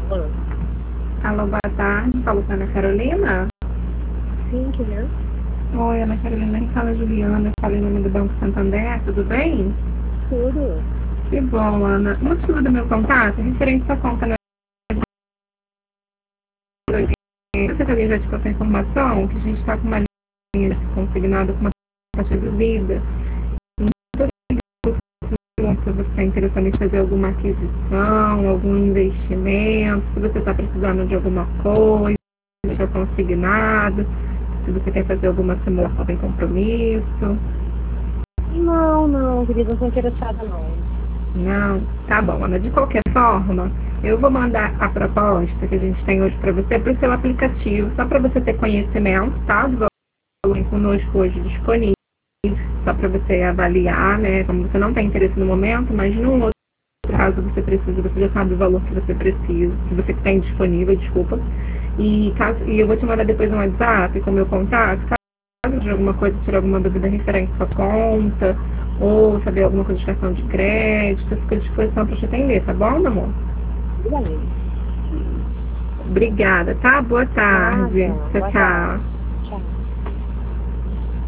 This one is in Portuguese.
Ah, Alô, boa tarde. Falo com a Ana Carolina. sim, quem é? Oi, Ana Carolina. Aqui fala Juliana. Falo em nome do Banco Santander. Tudo bem? Tudo. Que bom, Ana. O motivo do meu contato é referente à sua conta na Você também já te passou a informação que a gente está com uma linha de consignado com uma taxa de vida. Se você está interessado em fazer alguma aquisição, algum investimento, se você está precisando de alguma coisa, já consignado, se você quer fazer alguma simulação sem compromisso. Não, não, querida, não tô interessada, não. Não, tá bom, Ana. De qualquer forma, eu vou mandar a proposta que a gente tem hoje para você para o seu aplicativo, só para você ter conhecimento, tá? Do valor conosco hoje disponível, só para você avaliar, né? Como você não tem interesse no momento, mas num outro caso você precisa, você já sabe o valor que você precisa, que você tem disponível, desculpa. E eu vou te mandar depois um WhatsApp com o meu contato, caso de alguma coisa, tirar alguma dúvida referente à sua conta, ou saber alguma coisa de cartão de crédito, eu fico à disposição para te atender, tá bom, meu amor? Tudo bem. Obrigada, tá? Boa tarde. Nada. Tchau, Boa tarde. tchau.